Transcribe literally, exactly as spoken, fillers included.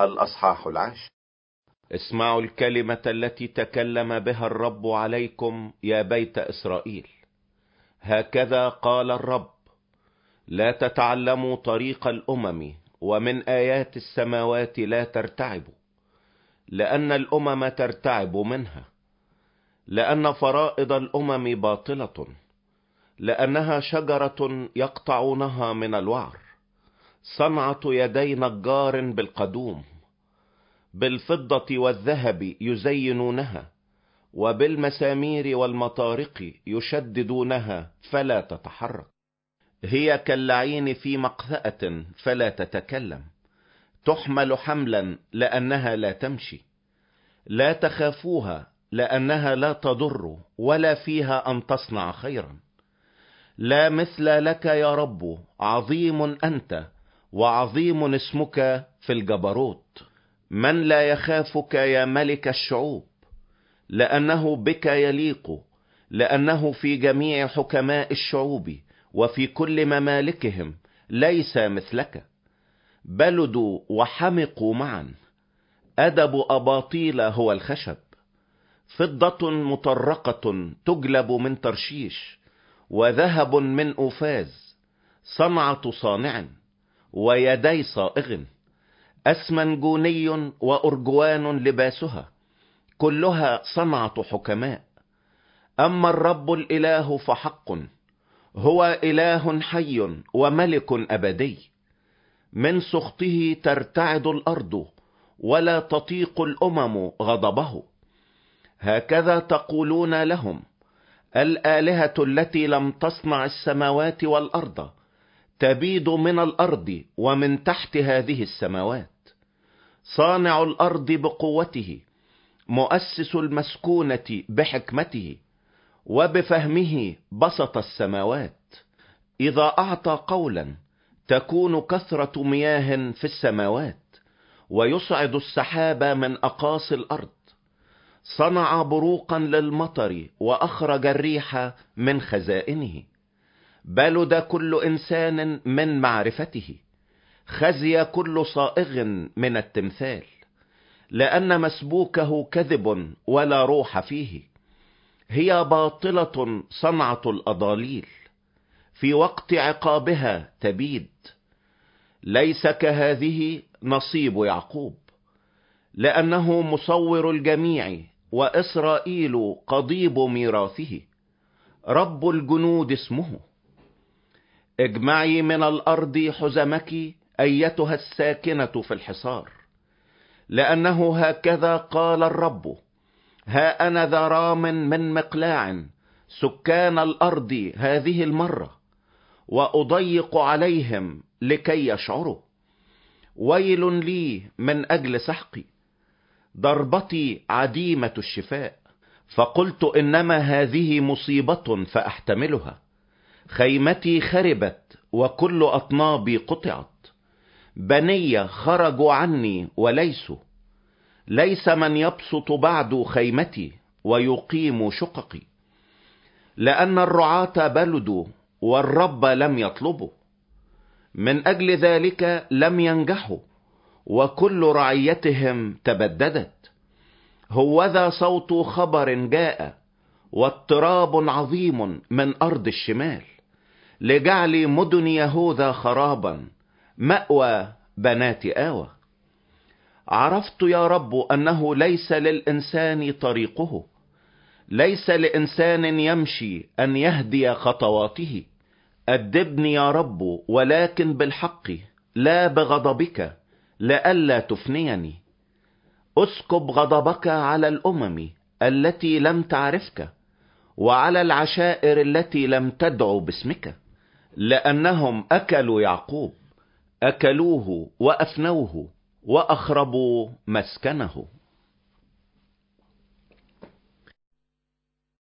الأصحاح العاشر. اسمعوا الكلمة التي تكلم بها الرب عليكم يا بيت إسرائيل. هكذا قال الرب: لا تتعلموا طريق الأمم، ومن آيات السماوات لا ترتعبوا، لأن الأمم ترتعب منها، لأن فرائض الأمم باطلة، لأنها شجرة يقطعونها من الوعر، صنعة يدي نجار بالقدوم، بالفضة والذهب يزينونها، وبالمسامير والمطارق يشددونها فلا تتحرك. هي كاللعين في مقذأة فلا تتكلم، تحمل حملا لأنها لا تمشي. لا تخافوها لأنها لا تضر، ولا فيها أن تصنع خيرا. لا مثل لك يا رب، عظيم أنت وعظيم اسمك في الجبروت. من لا يخافك يا ملك الشعوب؟ لأنه بك يليق، لأنه في جميع حكماء الشعوب وفي كل ممالكهم ليس مثلك. بلدوا وحمقوا معا، أدب أباطيل هو الخشب. فضة مطرقة تجلب من ترشيش، وذهب من أوفاز، صنعة صانع ويدي صائغ. أسمنجوني وأرجوان لباسها، كلها صنعة حكماء. أما الرب الإله فحق، هو إله حي وملك أبدي. من سخطه ترتعد الأرض، ولا تطيق الأمم غضبه. هكذا تقولون لهم: الآلهة التي لم تصنع السماوات والأرض تبيد من الأرض ومن تحت هذه السماوات. صانع الأرض بقوته، مؤسس المسكونة بحكمته، وبفهمه بسط السماوات. إذا أعطى قولا تكون كثرة مياه في السماوات، ويصعد السحاب من أقاصي الأرض. صنع بروقا للمطر، وأخرج الريح من خزائنه. بلد كل إنسان من معرفته، خزي كل صائغ من التمثال. لأن مسبوكه كذب ولا روح فيه. هي باطلة صنعة الأضاليل، في وقت عقابها تبيد. ليس كهذه نصيب يعقوب، لأنه مصور الجميع، وإسرائيل قضيب ميراثه. رب الجنود اسمه. اجمعي من الأرض حزمك أيتها الساكنة في الحصار، لأنه هكذا قال الرب: ها أنا ذا رام من مقلاع سكان الأرض هذه المرة، وأضيق عليهم لكي يشعروا. ويل لي من أجل سحقي، ضربتي عديمة الشفاء. فقلت إنما هذه مصيبة فأحتملها. خيمتي خربت وكل أطنابي قطعت. بني خرجوا عني وليسوا. ليس من يبسط بعد خيمتي ويقيم شققي. لأن الرعاة بلدوا والرب لم يطلبوا. من أجل ذلك لم ينجحوا، وكل رعيتهم تبددت. هوذا صوت خبر جاء، واضطراب عظيم من أرض الشمال، لجعل مدن يهوذا خرابا، مأوى بنات آوى. عرفت يا رب أنه ليس للإنسان طريقه، ليس لإنسان يمشي أن يهدي خطواته. أدبني يا رب ولكن بالحق، لا بغضبك، لئلا تفنيني. اسكب غضبك على الأمم التي لم تعرفك، وعلى العشائر التي لم تدعو باسمك. لأنهم أكلوا يعقوب، أكلوه وأفنوه، وأخربوا مسكنه.